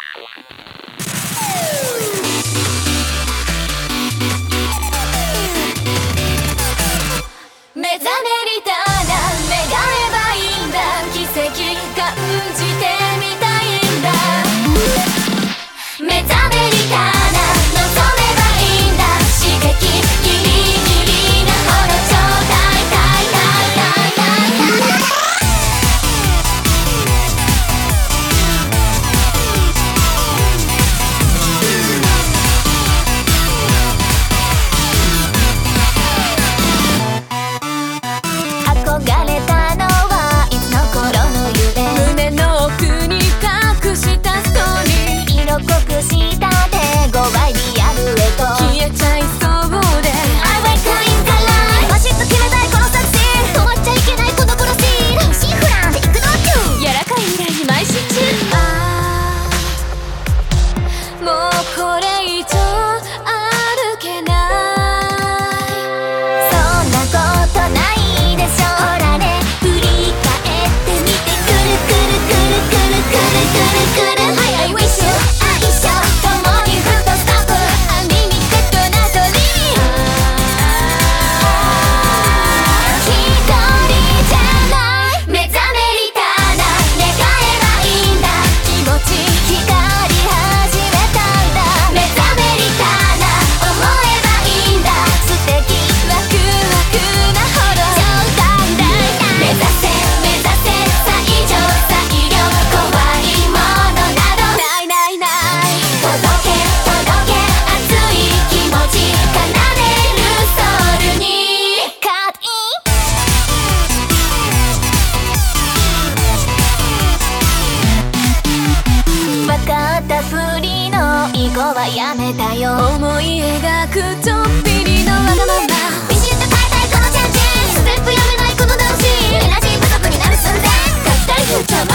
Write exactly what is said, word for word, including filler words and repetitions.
目覚めりたら願えばいいんだ、奇跡感じてみたいんだ。目覚めりたら望めばいいんだ、刺激ギリギリなほどちょうだいたいたいたいたいたい。憧れたのはいつの頃の夢、胸の奥に隠したストーリー、色濃くした手ごわいリアルへと消えちゃいそうで I wake up in the light、 バシッと決めたいこの作戦、止まっちゃいけないこのプロシード、シンフランでいくの中、柔らかい未来に邁進中。ああもうこれ以上歩けない、そんなことないでしょ、ほらね振り返ってみて、くるくるくるくるくるくるくる、はい I wish you 愛しょ共にフットストップ、アンリミテッドなドリーム、一人じゃない、目覚めりたら願えばいいんだ、気持ち光り始めたんだ。目覚めりたら思えばいいんだ、素敵ワクワクなほどちょうだいだいたい。目指せ目指せ最上最良、怖いものなどないないない、届け届け熱い気持ち奏でるソウルにカットイン。分かったふりの囲碁はやめたよ、思い描くちょっぴりのわがまま、ビシッと変えたいこのチェンジ、ステップやめないこのダンシング、エナジー不足になる寸前、書きたいフューチャー